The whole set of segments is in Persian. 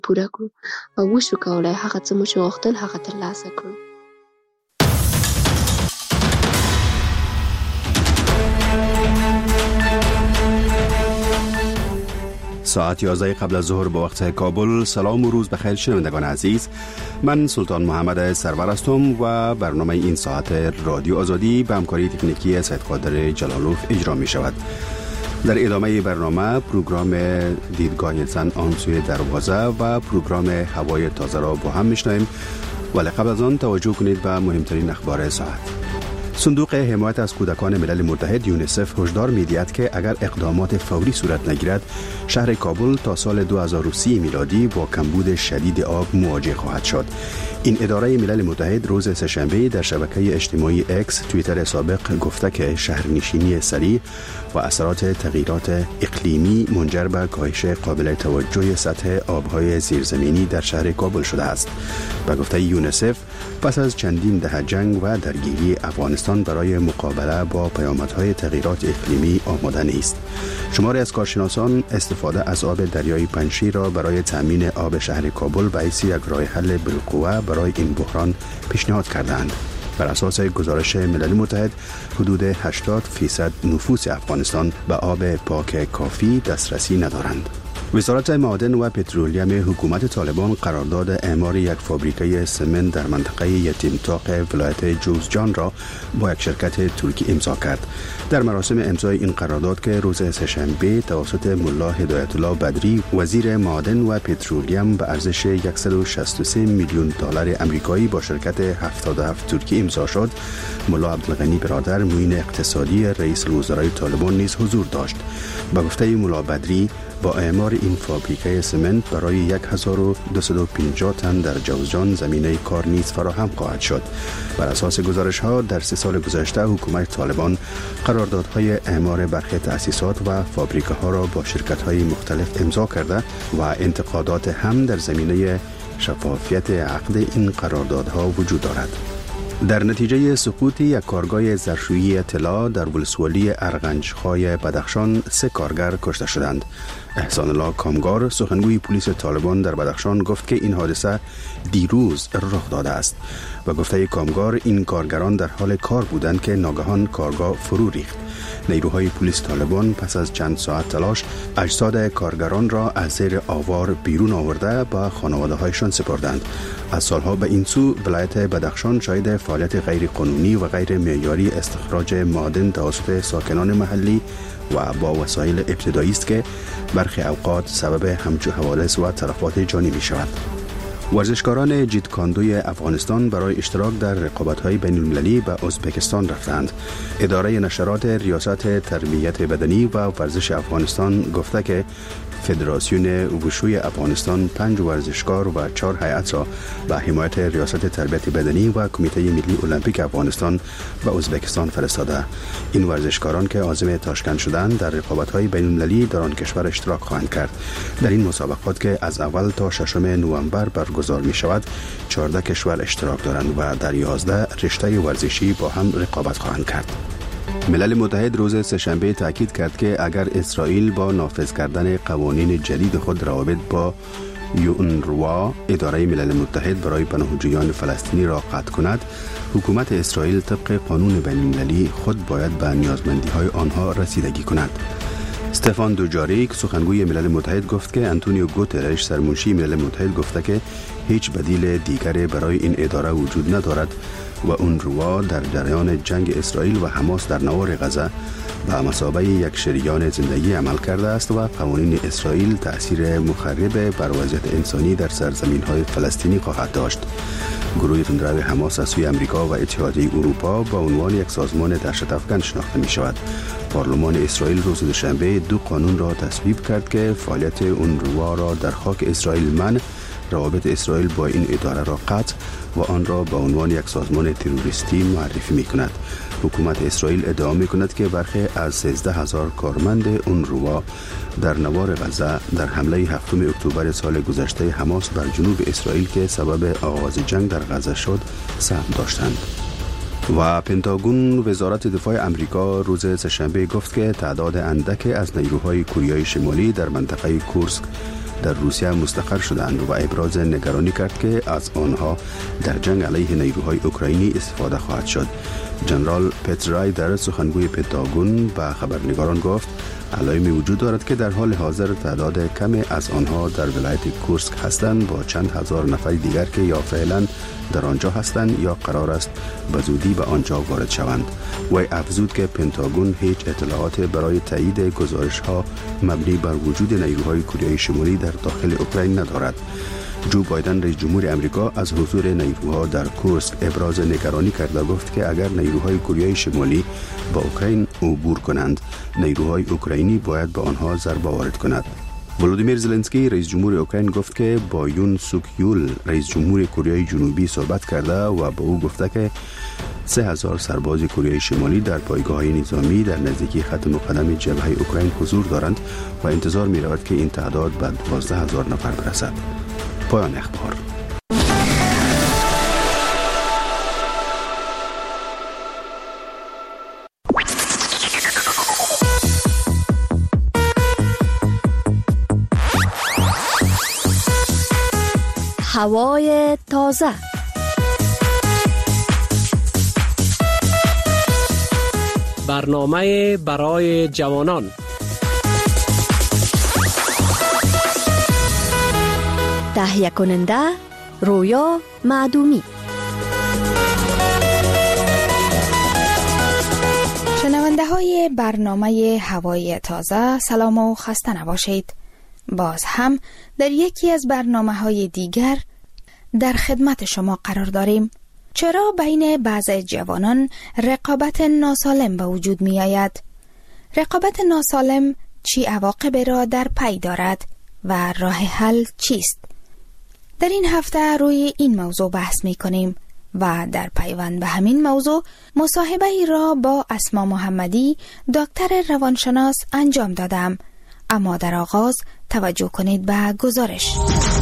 پوره کړو او وشو کولای هغه څه مو چې غوښتل هغه ترلاسه کړو. ساعت 11 قبل از ظهر به وقت کابل. سلام و روز بخیر شنوندگان عزیز، من سلطان محمد سرور هستم و برنامه این ساعت رادیو آزادی به همکاری تکنیکی سید قادر جلالوف اجرا می شود. در ادامه برنامه پروگرام دیدگاه زن آن سوی دروازه و پروگرام هوای تازه را با هم میشنویم، ولی قبل از آن توجه کنید به مهمترین اخبار ساعت. صندوق حمایت از کودکان ملل متحد یونیسف هشدار می‌دهد که اگر اقدامات فوری صورت نگیرد شهر کابل تا سال 2030 میلادی با کمبود شدید آب مواجه خواهد شد. این اداره ملل متحد روز سه‌شنبه در شبکه اجتماعی اکس توییتر سابق گفته که شهرنشینی سریع و اثرات تغییرات اقلیمی منجر به کاهش قابل توجه سطح آب‌های زیرزمینی در شهر کابل شده است. به گفته یونیسف پس از چندین دهه جنگ و درگیری افغانستان برای مقابله با پیامدهای تغییرات اقلیمی آماده نیست. شماری از کارشناسان استفاده از آب دریای پنجشیر را برای تامین آب شهر کابل به حیث یک راه حل بالقوه برای این بحران پیشنهاد کردند. بر اساس گزارش ملل متحد حدود 80% نفوس افغانستان به آب پاک کافی دسترسی ندارند. وزارت معادن و پترولیم حکومت طالبان قرارداد اعمار یک فابریکه سمنت در منطقه یتیمتاق ولایت جوزجان را با یک شرکت ترکی امضا کرد. در مراسم امضای این قرارداد که روز سه‌شنبه توسط ملا هدایت الله بدری وزیر معادن و پترولیم به ارزش 163 میلیون دلار آمریکایی با شرکت 77 ترکی امضا شد، ملا عبدالغنی برادر معین اقتصادی رئیس الوزرای طالبان نیز حضور داشت. به گفته ملا بدری با اعمار این فابریکه سمنت برای 1250 تن در جوزجان زمینه کار نیز فراهم خواهد شد. بر اساس گزارش‌ها در 3 سال گذشته حکومت طالبان قراردادهای اعمار برخی تأسیسات و فابریکه‌ها را با شرکت‌های مختلف امضا کرده و انتقادات هم در زمینه شفافیت عقد این قراردادها وجود دارد. در نتیجه سقوط یک کارگاه ظرفشویی طلا در ولسوالی ارغنجخای بدخشان 3 کارگر کشته شدند. احسان الله کامگار سخنگوی پلیس طالبان در بدخشان گفت که این حادثه دیروز رخ داده است. و گفته کامگار این کارگران در حال کار بودند که ناگهان کارگاه فرو ریخت. نیروهای پلیس طالبان پس از چند ساعت تلاش اجساد کارگران را از زیر آوار بیرون آورده به خانواده‌هایشان سپردند. از سالها به این سو ولایت بدخشان شاهد فعالیت غیر قانونی و غیر معیاری استخراج معادن توسط ساکنان محلی و با وسایل ابتدایی است که برخی اوقات سبب همچو حوادث و تلفات جانی می شود. ورزشکاران جیتکاندوی افغانستان برای اشتراک در رقابت‌های بین‌المللی به ازبکستان رفتند. اداره نشرات ریاست تربیت بدنی و ورزش افغانستان گفته که فدراسیون وشوی افغانستان 5 ورزشکار و 4 هیئت را به حمایت ریاست تربیت بدنی و کمیته ملی المپیک افغانستان به ازبکستان فرستاده. این ورزشکاران که عازم تاشکند شدند در رقابت‌های بین‌المللی در آن کشور اشتراک خواهند کرد. در این مسابقات که از اول تا 6 نوامبر برگزار می شود 14 کشور اشتراک دارند و در 11 رشته ورزشی با هم رقابت خواهند کرد. ملل متحد روز سه‌شنبه تاکید کرد که اگر اسرائیل با نافذ کردن قوانین جدید خود روابط با یونروا اداره ملل متحد برای پناهجویان فلسطینی را قطع کند، حکومت اسرائیل طبق قانون بین‌المللی خود باید به نیازمندی‌های آنها رسیدگی کند. استفان دوجاریک سخنگوی ملل متحد گفت که انتونیو گوترش سرمنشی ملل متحد گفته که هیچ بدیل دیگری برای این اداره وجود ندارد و اونروا در جریان جنگ اسرائیل و حماس در نوار غزه به مثابه یک شریان زندگی عمل کرده است و قوانین اسرائیل تأثیر مخرب بر وضعیت انسانی در سرزمین‌های فلسطینی خواهد داشت. گروه تندرو حماس از سوی امریکا و اتحادیه اروپا با عنوان یک سازمان دهشت افکن شناخته می شود. پارلمان اسرائیل روز دوشنبه 2 قانون را تصویب کرد که فعالیت اونروا را در خاک اسرائیل منع، روابط اسرائیل با این اداره را قطع و آن را به عنوان یک سازمان تروریستی معرفی می کند. حکومت اسرائیل ادعا می کند که برخی از 13,000 کارمند اونروا در نوار غزه در حمله 7 اکتبر سال گذشته حماس بر جنوب اسرائیل که سبب آغاز جنگ در غزه شد سهم داشتند. و پنتاگون وزارت دفاع امریکا روز سه‌شنبه گفت که تعداد اندک از نیروهای کره شمالی در منطقه کورسک در روسیه مستقر شدند و ابراز نگرانی کرد که از آنها در جنگ علیه نیروهای اوکراینی استفاده خواهد شد. جنرال پترای در سخنگوی پنتاگون به خبرنگاران گفت علائمی وجود دارد که در حال حاضر تعداد کمی از آنها در ولایت کورسک هستند با چند هزار نفر دیگر که یا فعلا در آنجا هستند یا قرار است به زودی به آنجا وارد شوند. و افزود که پنتاگون هیچ اطلاعات برای تایید گزارش‌ها مبنی بر وجود نیروهای کره شمالی در داخل اوکراین ندارد. جو بایدن رئیس جمهور امریکا از حضور نیروها در کورسک ابراز نگرانی کرد و گفت که اگر نیروهای کره شمالی با اوکراین عبور کنند، نیروهای اوکراینی باید به آنها ضربه وارد کند. ولودیمیر زلنسکی رئیس جمهور اوکراین گفت که با یون سوک یول رئیس جمهور کره جنوبی صحبت کرده و به او گفته که 3000 سرباز کره شمالی در پایگاه‌های نظامی در نزدیکی خط مقدم جبهه اوکراین حضور دارند و انتظار می رود که این تعداد به 12000 نفر برسد. پایان اخبار. هوای تازه. برنامه برای جوانان. تهیه کننده رویا معدومی. شنونده های برنامه هوای تازه، سلام و خسته نباشید. باز هم در یکی از برنامه های دیگر در خدمت شما قرار داریم. چرا بین بعض جوانان رقابت ناسالم به وجود می آید؟ رقابت ناسالم چی عواقبی را در پی دارد و راه حل چیست؟ در این هفته روی این موضوع بحث می کنیم و در پیوند به همین موضوع مصاحبه ای را با اسما محمدی دکتر روانشناس انجام دادم. اما در آغاز توجه کنید به گزارش.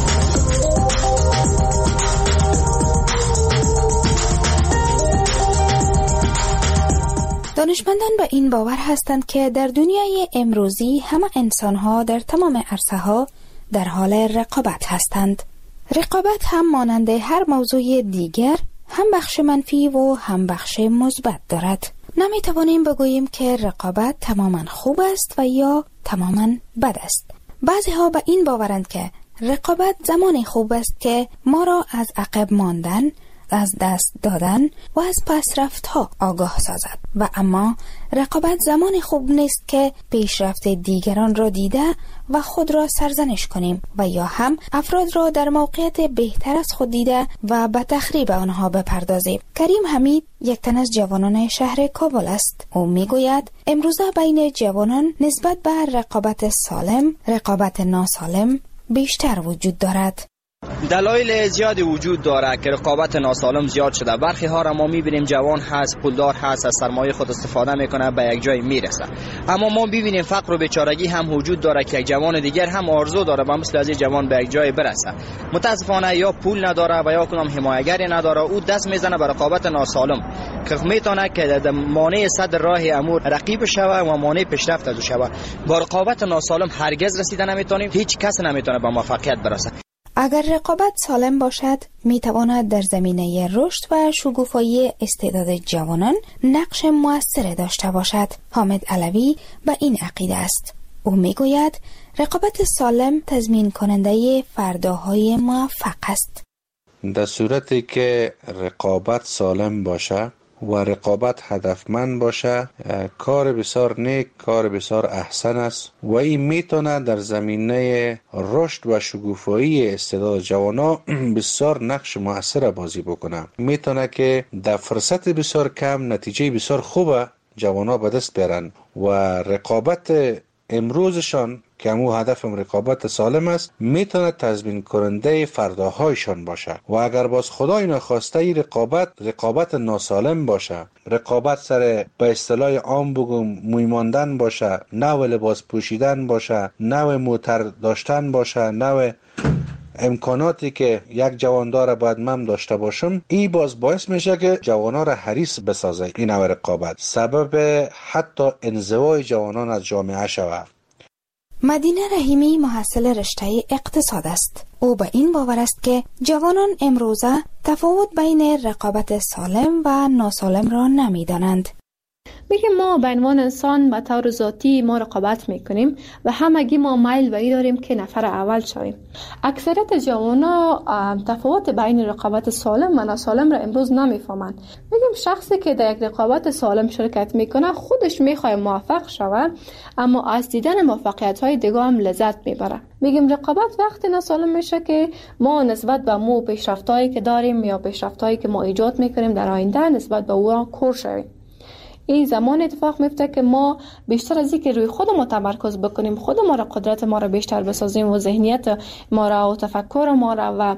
دانشمندان به این باور هستند که در دنیای امروزی همه انسان‌ها در تمام عرصه‌ها در حال رقابت هستند. رقابت هم مانند هر موضوع دیگر هم بخش منفی و هم بخش مثبت دارد. نمی‌توانیم بگوییم که رقابت تماماً خوب است و یا تماماً بد است. بعضی‌ها به این باورند که رقابت زمان خوب است که ما را از عقب ماندن، از دست دادن و از پسرفت‌ها آگاه سازد و اما رقابت زمان خوب نیست که پیشرفت دیگران را دیده و خود را سرزنش کنیم و یا هم افراد را در موقعیت بهتر از خود دیده و به تخریب آنها بپردازیم. کریم حمید یک تن از جوانان شهر کابل است. او میگوید امروزه بین جوانان نسبت به رقابت سالم، رقابت ناسالم بیشتر وجود دارد. دلایل زیادی وجود داره که رقابت ناسالم زیاد شده. برخی ها را ما میبینیم جوان هست، پولدار هست، از سرمایه خود استفاده میکنه، به یک جای میرسه. اما ما ببینیم فقر و بیچارگی هم وجود داره که یک جوان دیگر هم آرزو داره و مثل از این جوان به یک جای برسه. متاسفانه یا پول نداره و یا کدام حمایتگری نداره، او دست میزنه به رقابت ناسالم که میتونه که مانع صد راه امور رقیب شوه و مانع پیشرفت از شوه. با رقابت ناسالم هرگز رسیدن نمیتونیم، هیچ کس نمیتونه به موفقیت برسه. اگر رقابت سالم باشد، میتواند در زمینه رشد و شکوفایی استعداد جوانان نقش مؤثر داشته باشد. حامد علوی به این عقیده است. او میگوید رقابت سالم تضمین کننده فرداهای موفق است. در صورتی که رقابت سالم باشه و رقابت هدفمند باشه، کار بسیار نیک، کار بسیار احسن است و این میتونه در زمینه رشد و شکوفایی استعداد جوانا بسیار نقش مؤثر بازی بکنه. میتونه که در فرصت بسیار کم نتیجه بسیار خوب جوانا به دست بیارن و رقابت امروزشان که همو هدف رقابت سالم است میتونه تضمین کننده فرداهایشان باشه. و اگر باز خدای نخواسته این رقابت ناسالم باشه، رقابت سر به اصطلاح عام بگم موی ماندن باشه، نوع لباس پوشیدن باشه، نوع موتر داشتن باشه، نوع امکاناتی که یک جوان داره باید من داشته باشم، این باز باعث میشه که جوانا را حریص بسازه. این نوع رقابت سبب حتی انزوای جوانان از جامعه شود. مدینه رحیمی محصل رشته اقتصاد است. او به این باور است که جوانان امروزه تفاوت بین رقابت سالم و ناسالم را نمی‌دانند. میگیم ما به عنوان انسان به طور ذاتی ما رقابت میکنیم و همگی ما میل به این داریم که نفر اول شویم. اکثریت جوانا تفاوت بین رقابت سالم و ناسالم را امروز نمیفهمند. میگیم شخصی که در یک رقابت سالم شرکت میکنه خودش میخواد موفق شود، اما از دیدن موفقیت های دیگه هم لذت میبره. میگیم رقابت وقتی ناسالم میشه که ما نسبت به مو پیشرفتایی که داریم یا پیشرفتایی که ما ایجاد میکنیم در آینده نسبت به او کور شویم. این زمان اتفاق میفته که ما بیشتر از اینکه روی خود ما تمرکز بکنیم، خود ما را قدرت ما را بیشتر بسازیم و ذهنیت ما را و تفکر ما را و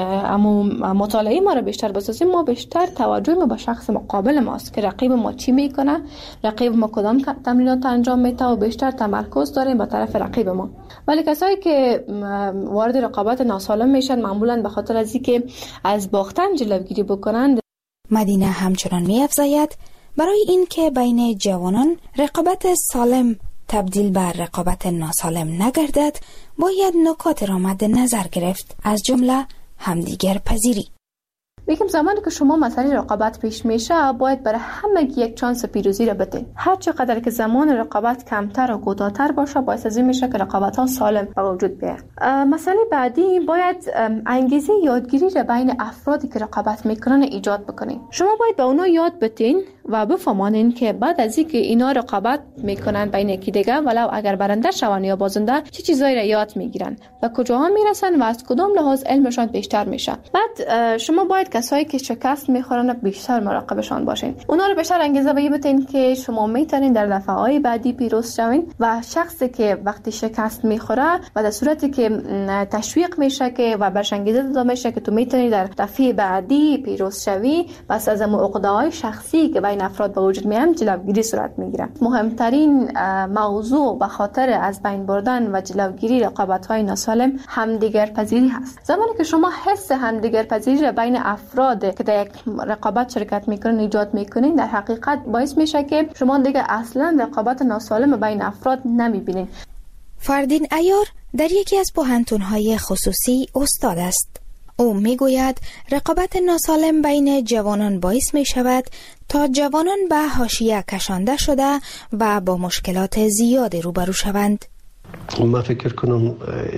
مطالعه ما را بیشتر بسازیم، ما بیشتر توجه ما به شخص مقابل ماست که رقیب ما چی میکنه، رقیب ما کدام تمرینات انجام میده و بیشتر تمرکز داریم به طرف رقیب ما. ولی کسایی که وارد رقابت ناسالم میشن معمولا به خاطر از اینکه از باختن جلوگیری بکنند. مدینه همچنان می‌افزاید برای این که بین جوانان رقابت سالم تبدیل به رقابت ناسالم نگردد، باید نکات را مد نظر گرفت، از جمله همدیگر پذیری. میگم زمانی که شما مسئله رقابت پیش میشه باید برای همه یک چانس پیروزی را بدین. هر چقدر که زمان رقابت کمتر و کوتاه‌تر باشه باعث از این میشه که رقابت ها سالم به وجود بیاد. مسئله بعدی باید انگیزه یادگیری را بین افرادی که رقابت میکنن ایجاد بکنین. شما باید به اونا یاد بدین و بفهمانین که بعد از اینکه اینا رقابت میکنن بین یکی دیگه، ولو اگر برنده شون یا بازنده، چه چیزایی را یاد میگیرن و کجاها میرسن و از کدام لحاظ علمشان بیشتر میشه. بعد شما باید کسایی که شکست میخورن بیشتر مراقبشان باشین. اونا رو بیشتر انگیزه بدین که شما میتونین در دفعه‌های بعدی پیروز شوین و شخصی که وقتی شکست میخوره و در صورتی که تشویق میشه که و برش انگیزه داده میشه که تو میتونی در دفعه بعدی پیروز شوی، بس از عقده‌های شخصی که بین افراد به وجود میاد جلوگیری صورت میگیره. مهمترین موضوع به خاطر از بین بردن و جلوگیری رقابت‌های ناسالم همدیگر پذیری هست. زمانی که شما حس همدیگر پذیری را بین افراد که در یک رقابت شرکت میکنن ایجاد میکنین، در حقیقت باعث میشه که شما دیگه اصلا رقابت ناسالم بین افراد نمیبینین. فردین عیار در یکی از پوهنتون‌های خصوصی استاد است. او میگوید رقابت ناسالم بین جوانان باعث می شود تا جوانان به حاشیه کشانده شده و با مشکلات زیاد روبرو شوند. من فکر کنم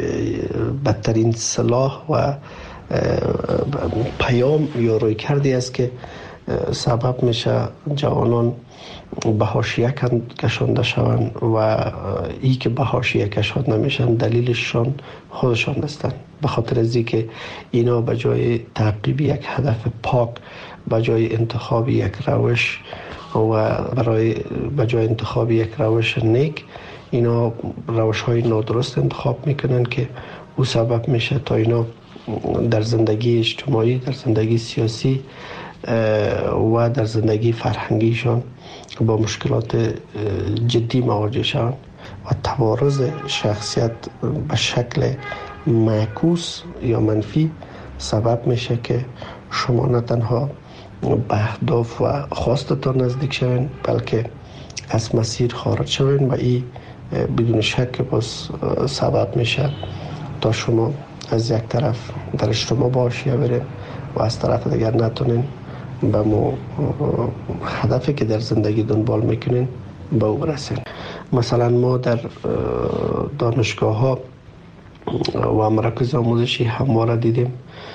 بدترین سلاح و پیام یا رویکردی است که سبب میشه جوانان به حاشیه کشانده شوند و ای که به حاشیه کشانده نمیشن دلیلشان خودشان هستند. به خاطر از اینکه اینا به جای تعقیب یک هدف پاک، به جای انتخاب یک روش و به جای انتخاب یک روش نیک، اینا روش های نادرست انتخاب میکنن که او سبب میشه تا اینا در زندگی اجتماعی، در زندگی سیاسی و در زندگی فرهنگیشان با مشکلات جدی مواجه شوند و توارث شخصیت به شکل معکوس یا منفی سبب میشه که شما نه تنها به اهداف و خواستتان نزدیک شوین، بلکه از مسیر خارج شوین و این بدون شک باز سبب میشه تا شما از یک طرف در اجتماع با حاشیه برین و از طرف دیگر نتونین به هدفی که در زندگی دنبال میکنین به او برسین. مثلا ما در دانشگاه ها و مراکز آموزشی همواره دیدیم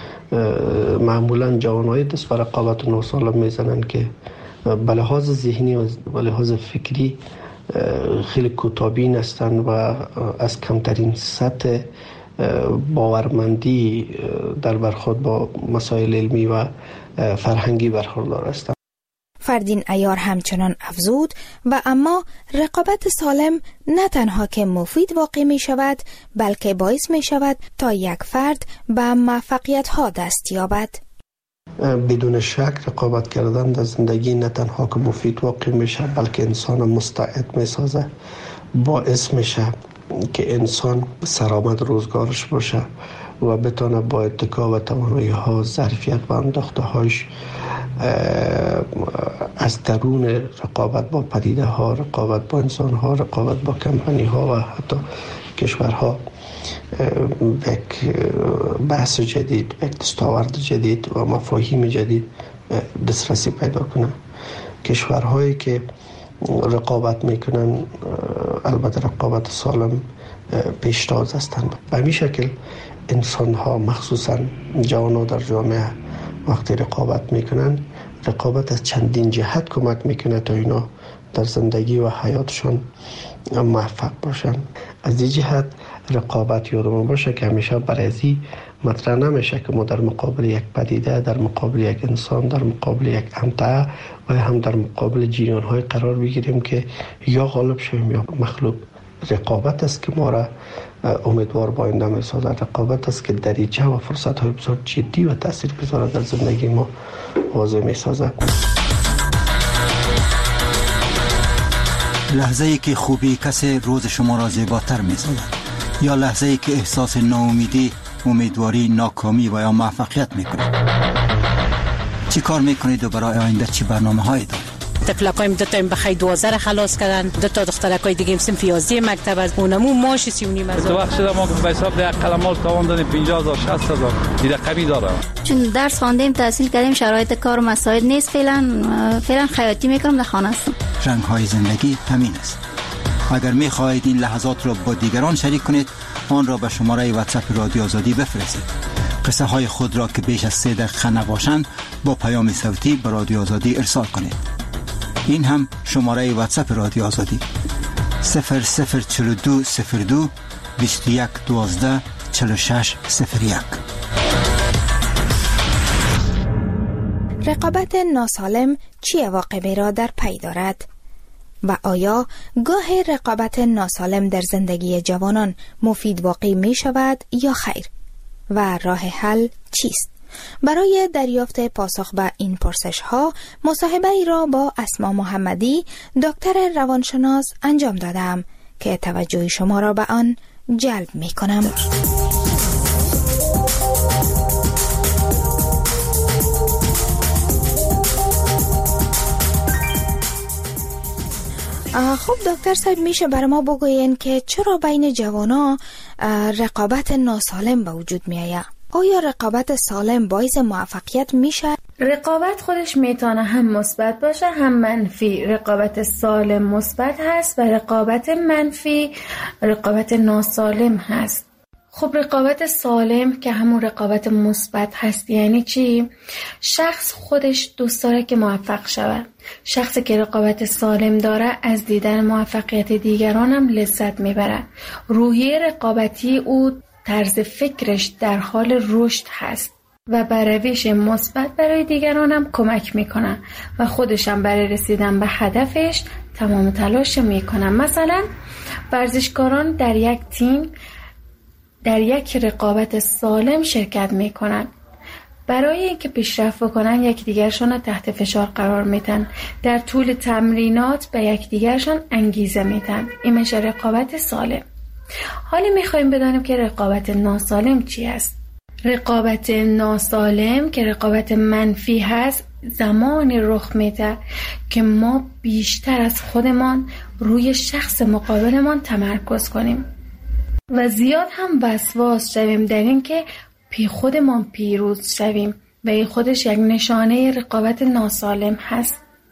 معمولا جوانای دست و رقابت ناسالم میزنن که به لحاظ ذهنی و به لحاظ فکری خیلی کوتاه‌بین هستند و از کمترین سطح باورمندی در برخورد با مسائل علمی و فرهنگی برخوردار هستند. فردین عیار همچنان افزود و اما رقابت سالم نه تنها که مفید واقع می شود، بلکه باعث می شود تا یک فرد به موفقیت ها دست یابد. بدون شک رقابت کردن در زندگی نه تنها که مفید واقع می شود، بلکه انسان مستعد می سازه، باعث می شود که انسان سرآمد روزگارش باشه و بتونه با اتکا و توانایی ها، ظرفیت و انداخته هاش از درون رقابت با پدیده ها، رقابت با انسان ها، رقابت با کمپانی ها و حتی کشورها یک بحث جدید، یک دستاورد جدید و مفاهیم جدید دسترسی پیدا کنه. کشورهایی که رقابت میکنن البته رقابت سالم پیشتاز هستند. به همین شکل انسان ها مخصوصا جوانان در جامعه وقتی رقابت میکنن، رقابت از چندین جهت کمک میکنه تا اینا در زندگی و حیاتشون موفق باشن. از این جهت رقابت یادمون باشه که همیشه برازی مطرح نمیشه که ما در مقابل یک پدیده، در مقابل یک انسان، در مقابل یک امتعه و هم در مقابل جریان‌های قرار بگیریم که یا غالب شویم یا مغلوب. رقابت است که ما را امیدوار با آینده می‌سازد. رقابت است که دریچه و فرصت‌های بسیار جدی و تاثیرگذار در زندگی ما واضح می‌سازد. لحظه‌ای که خوبی کسی روز شما را زیباتر می‌سازد یا لحظه‌ای که احساس ناامیدی، امیدواری، ناکامی و یا موفقیت می‌کنید. چی کار می‌کنید و برای آینده چی برنامه‌هایی دارید؟ طفلکایم دو تا بخای 12 را خلاص کردن، دو تا دخترکای دیگه صنف 11 مکتب از اونمو ماش 3.5 تو وقت ما به حساب ده قلمال تاوان دادیم 50000 60000 دیگه قوی داره. چون درس خواندیم، تحصیل کردیم، شرایط کار و مساعد نیست، فعلا خیاطی میکنم، در خانه هستم. رنگ‌های زندگی همین است. اگر می‌خواهید این لحظات را با دیگران شریک کنید، آن را به شماره واتساپ رادیو آزادی بفرستید. قصه های خود را که بیش از 3 دقیقه نباشند با پیام صوتی به رادیو آزادی ارسال کنید. این هم شماره واتساپ رادیو آزادی 004202 21 12 46 01. رقابت ناسالم چه عواقبی را در پی دارد؟ و آیا گاه رقابت ناسالم در زندگی جوانان مفید واقع می شود یا خیر؟ و راه حل چیست؟ برای دریافت پاسخ به این پرسش ها مصاحبه ای را با اسما محمدی دکتر روانشناس انجام دادم که توجه شما را به آن جلب می کنم. خب دکتر صاحب، میشه برای ما بگوین که چرا بین جوانا رقابت ناسالم به وجود می آید؟ آیا رقابت سالم باعث موفقیت میشه؟ رقابت خودش میتونه هم مثبت باشه هم منفی. رقابت سالم مثبت هست و رقابت منفی رقابت ناسالم هست. خب رقابت سالم که همون رقابت مثبت هست یعنی چی؟ شخص خودش دوست داره که موفق شود. شخصی که رقابت سالم داره از دیدن موفقیت دیگران هم لذت میبره. روحیه رقابتی او طرز فکرش در حال رشد هست و به روش مثبت برای دیگران هم کمک میکنه و خودش هم برای رسیدن به هدفش تمام تلاش میکنه. مثلا ورزشکاران در یک تیم در یک رقابت سالم شرکت میکنن. برای اینکه پیشرفت بکنن یکدیگرشون رو تحت فشار قرار میدن. در طول تمرینات به یکدیگرشون انگیزه میدن. این میشه رقابت سالم. حالا میخوایم بدانیم که رقابت ناسالم چی است. رقابت ناسالم که رقابت منفی هست زمانی رخ میده که ما بیشتر از خودمان روی شخص مقابلمان تمرکز کنیم و زیاد هم وسواس شویم در این که خودمان پیروز شویم و این خودش یک نشانه رقابت ناسالم هست.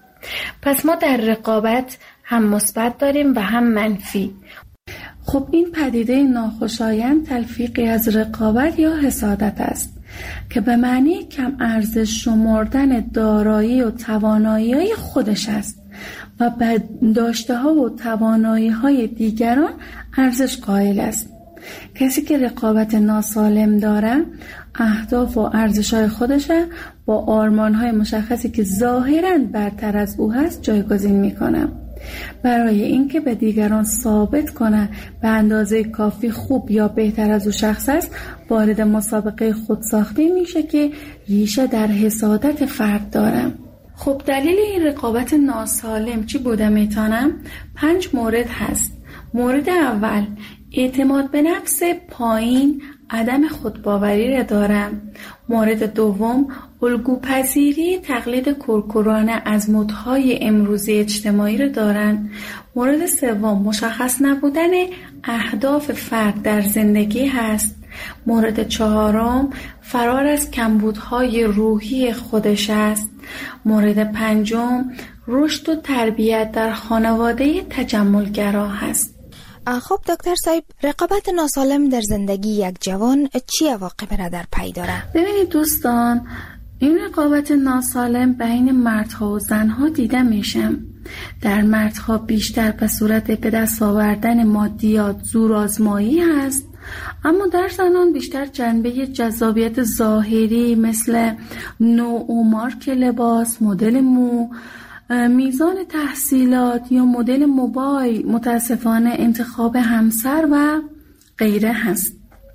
پس ما در رقابت هم مثبت داریم و هم منفی. خب این پدیده ناخوشایند تلفیقی از رقابت یا حسادت است که به معنی کم ارزش شمردن دارایی و توانایی خودش است و به داشته ها و توانایی های دیگران ارزش قائل است. کسی که رقابت ناسالم داره اهداف و ارزش های خودش با آرمان های مشخصی که ظاهراً برتر از او هست جایگزین میکنه. برای اینکه به دیگران ثابت کنه به اندازه کافی خوب یا بهتر از او شخص است، وارد مسابقه خودساخته میشه که ریشه در حسادت فرد داره. خب دلیل این رقابت ناسالم چی بوده میتونم؟ 5 مورد هست. مورد اول اعتماد به نفس پایین عدم خودباوری را دارم. مورد دوم الگوپذیری تقلید کورکورانه از مدهای امروزی اجتماعی را دارند. مورد سوم مشخص نبودن اهداف فرد در زندگی هست. مورد چهارم فرار از کمبودهای روحی خودش است. مورد پنجم رشد و تربیت در خانواده تجملگرا هست. خب دکتر صاحب، رقابت ناسالم در زندگی یک جوان چی عواقبی را در پی داره؟ ببینید دوستان، این رقابت ناسالم بین مردها و زنها دیده میشه. در مردها بیشتر به صورت به دست آوردن مادیات، زورآزمایی هست، اما در زنان بیشتر جنبه جذابیت ظاهری مثل نوع و مارک لباس، مدل مو، میزان تحصیلات یا مدل موبایل، متاسفانه انتخاب همسر و غیره هست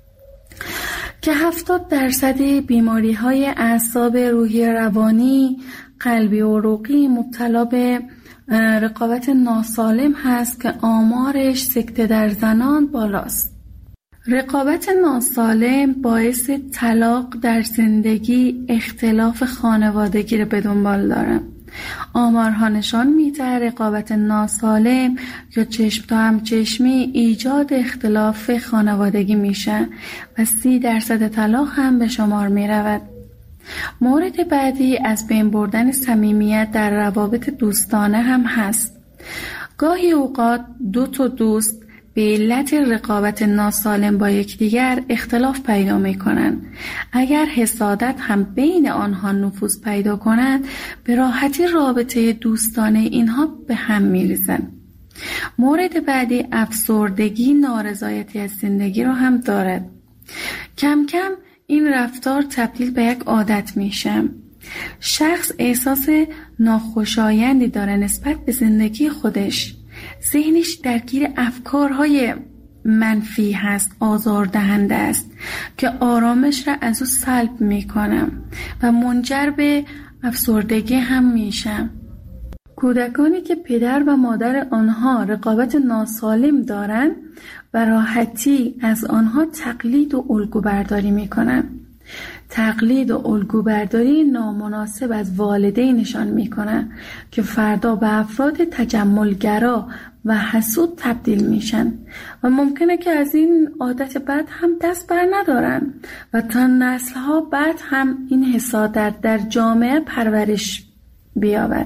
که 70% بیماری‌های اعصاب، روحی، روانی، قلبی و عروقی مبتلا به رقابت ناسالم هست که آمارش سکته در زنان بالاست. رقابت ناسالم باعث طلاق در زندگی، اختلاف خانوادگی را به دنبال داره. آمارها نشان میده رقابت ناسالم یا چشم تا هم چشمی ایجاد اختلاف خانوادگی میشه و 30% طلاق هم به شمار میرود. مورد بعدی از بین بردن صمیمیت در روابط دوستانه هم هست. گاهی اوقات دو تا دوست به علت رقابت ناسالم با یکدیگر اختلاف پیدا می‌کنند. اگر حسادت هم بین آنها نفوذ پیدا کند، به راحتی رابطه دوستانه اینها به هم می‌ریزند. مورد بعدی افسردگی، نارضایتی از زندگی رو هم دارد. کم کم این رفتار تبدیل به یک عادت میشه. شخص احساس ناخوشایندی داره نسبت به زندگی خودش. ذهنش درگیر افکارهای منفی هست، آزاردهنده است که آرامش را از او سلب میکنه و منجر به افسردگی هم میشه. کودکانی که پدر و مادر آنها رقابت ناسالم دارند و راحتی از آنها تقلید و الگو برداری میکنن. تقلید و الگو برداری نامناسب از والدینشان میکنن که فردا به افراد تجملگرا و حسود تبدیل میشن و ممکنه که از این عادت بد هم دست بر ندارن و تا نسلها بعد هم این حسادت در جامعه پرورش بیابد.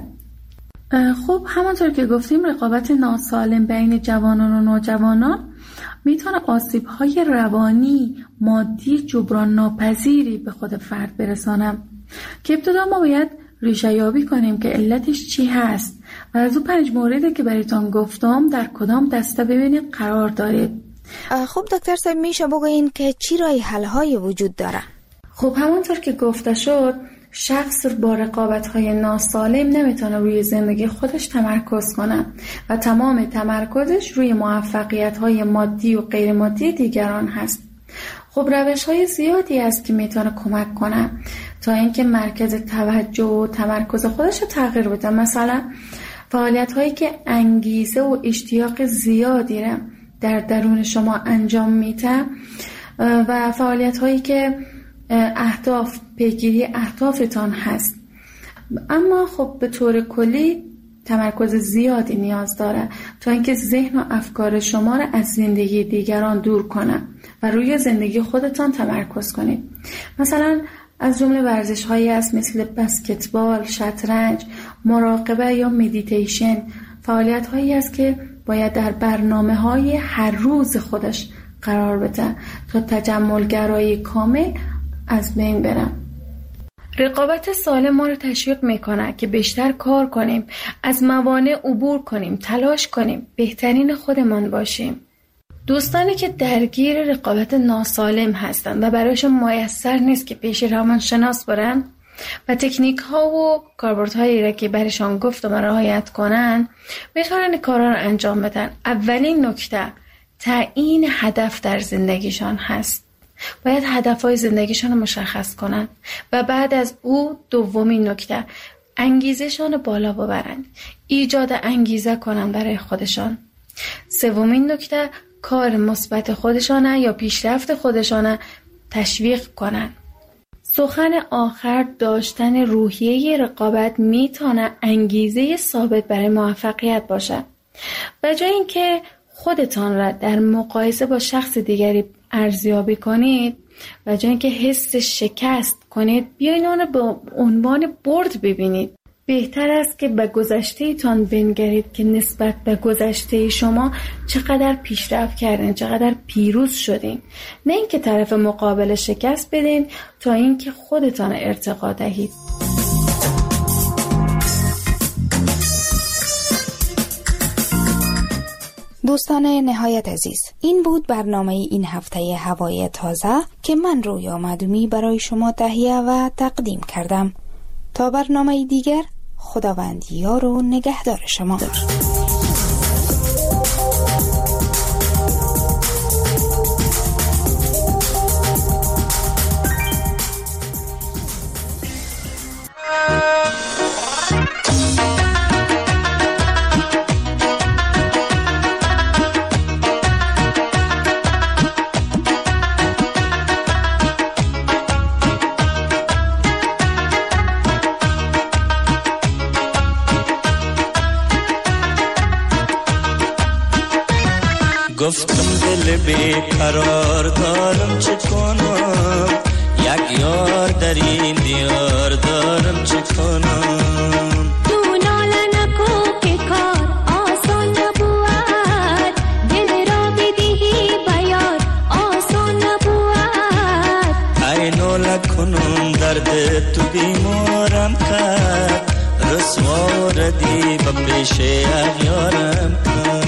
خب همانطور که گفتیم رقابت ناسالم بین جوانان و نوجوانان میتونه آسیب‌های روانی، مادی، جبران ناپذیری به خود فرد برسانه که ابتدا ما باید ریشه یابی کنیم که علتش چی هست و از اون 5 موردی که برایتان گفتم در کدام دسته ببینید قرار دارید. خب دکتر صاحب میشه بگوین که چی راه حل‌های وجود داره؟ خب همونطور که گفته شد، شخص با رقابت‌های ناسالم نمیتونه روی زندگی خودش تمرکز کنه و تمام تمرکزش روی موفقیت‌های مادی و غیر مادی دیگران هست. خب روش‌های زیادی هست که میتونه کمک کنه تا اینکه مرکز توجه و تمرکز خودش رو تغییر بده. مثلا فعالیت‌هایی که انگیزه و اشتیاق زیادی رو در درون شما انجام میده و فعالیت‌هایی که اهداف، پیگیری اهدافتان هست. اما خب به طور کلی تمرکز زیادی نیاز داره تا اینکه ذهن و افکار شما را از زندگی دیگران دور کنه و روی زندگی خودتان تمرکز کنید. مثلا از جمله ورزش‌هایی هست مثل بسکتبال، شطرنج، مراقبه یا مدیتیشن. فعالیت‌هایی هست که باید در برنامه‌های هر روز خودش قرار بده تا تجملگرایی کامل از بین برم. رقابت سالم ما رو تشویق میکنه که بیشتر کار کنیم، از موانع عبور کنیم، تلاش کنیم، بهترین خودمان باشیم. دوستانی که درگیر رقابت ناسالم هستند و برایشون میسر نیست که پیش روانشناس برن و تکنیک ها و کاربردهایی را که برایشان گفتم رعایت کنن، میتونن کارا رو انجام بدن. اولین نکته تعیین هدف در زندگیشان هست. باید هدفهای زندگیشان رو مشخص کنن و بعد از او دومین نکته انگیزشان رو بالا ببرن، ایجاد انگیزه کنن برای خودشان. سومین نکته کار مثبت خودشانه یا پیشرفت خودشانه تشویق کنن. سخن آخر داشتن روحیه رقابت میتونه انگیزه ثابت برای موفقیت باشه. به جای اینکه خودتان را در مقایسه با شخص دیگری ارزیابی کنید، به جای اینکه حس شکست کنید، بیاین آن به عنوان برد ببینید. بهتر است که به گذشته تان بنگرید که نسبت به گذشته شما چقدر پیشرفت کردین، چقدر پیروز شدین، نه اینکه طرف مقابل شکست بدین تا اینکه خودتان ارتقا دهید. دوستان نهایت عزیز، این بود برنامه این هفته هوای تازه که من رویا معدومی برای شما تهیه و تقدیم کردم. تا برنامه دیگر، خداوند یار و نگهدار شما. گفتم دل بیقرار دارم چه کنم، یک یار در این دیار دارم چه کنم. تو ناله نکو که کار آسان نبود، دل را بدهی بیار آسان نبود. ای ناله کنم درد تو بیمارم کرد، رسوا ردی به پیش اغیارم کرد.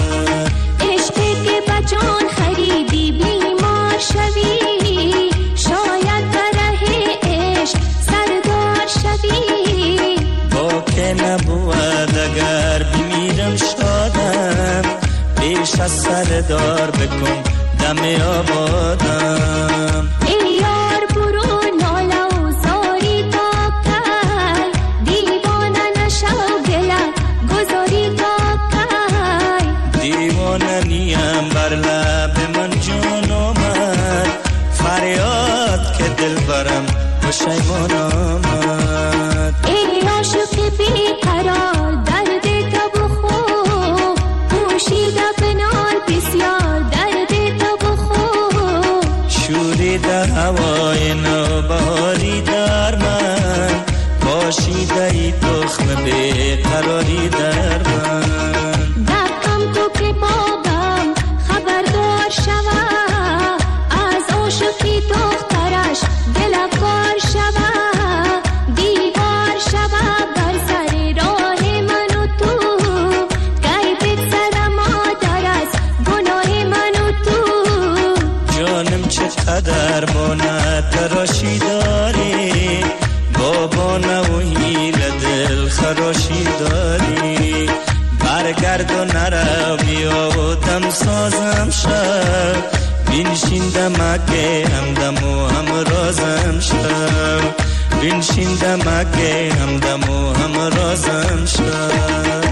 جان خریدی بیمار شوی، شاید بره عشق سردار شوی. با که نبود اگر بمیرم شادم، پیش از سردار بکن دم آبادم. ای یار برو ناله و زاری تا کی، دیوانه نشو دلت گذاری تا کی. دیوانه نیم بر لب من جان آمد، فریاد که دل برم پشیمان آمد. ای عاشق بیقرار درد تو بخور، پوشیده بنال بسیار درد تو بخور. شوریده هوای نوبهاری در من، پاشیده ای تخم بیقراری در من. دقم تو که بابم خبردار شوه، از عاشقی دخترش دلکار شوه. دیوار شوه بر سر راه من و تو، گی بگذره مادر از گناه من و تو. جانم چقدر مانه تراشی داری، بابا نوهی لدل خراشی داری. برگرد و نرو بیا و دم سازم شد، بینشین دمکه همدم و همرازم شد. بینشین دمکه همدم و همرازم شد.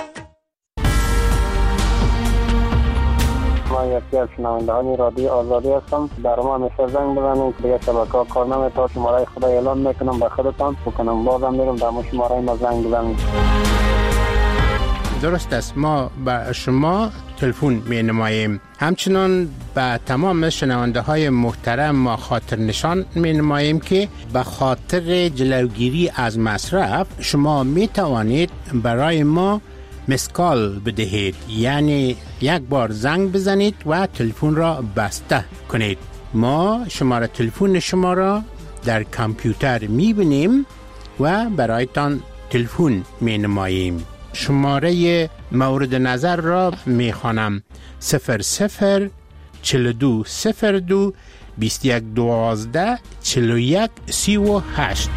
من یکی از شنوندگان رادیو آزادی هستم. در ما همیشه زنگ بزنید که دیگه شبکه‌ها کار نمی‌کنه. شماره خدا اعلام میکنم به خودتان بکنم، بازم میرم در شماره ما زنگ بزنید. درست است، ما به شما تلفن می نماییم. همچنان به تمام شنونده های محترم ما خاطر نشان می نماییم که به خاطر جلوگیری از مصرف شما می توانید برای ما مسکال بدهید، یعنی یک بار زنگ بزنید و تلفن را بسته کنید. ما شماره تلفن شما را در کامپیوتر می بینیم و برایتان تلفن می نماییم. شماره مورد نظر را می خوانم: 00 42 02 21 12 41 38.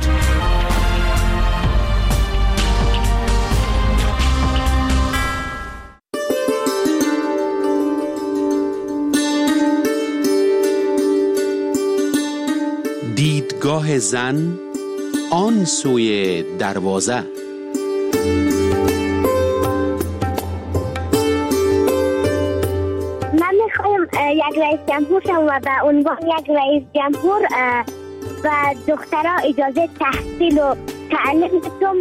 دیدگاه زن آن سوی دروازه. من میخوایم یک رئیس جمهور شوم و به عنوان یک رئیس جمهور و دخترها اجازه تحصیل و تعلیم بدم.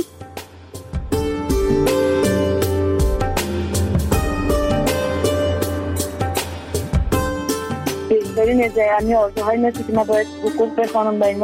بهترین از یعنی آرزوهای مثل که ما باید حقوق بخوانم به این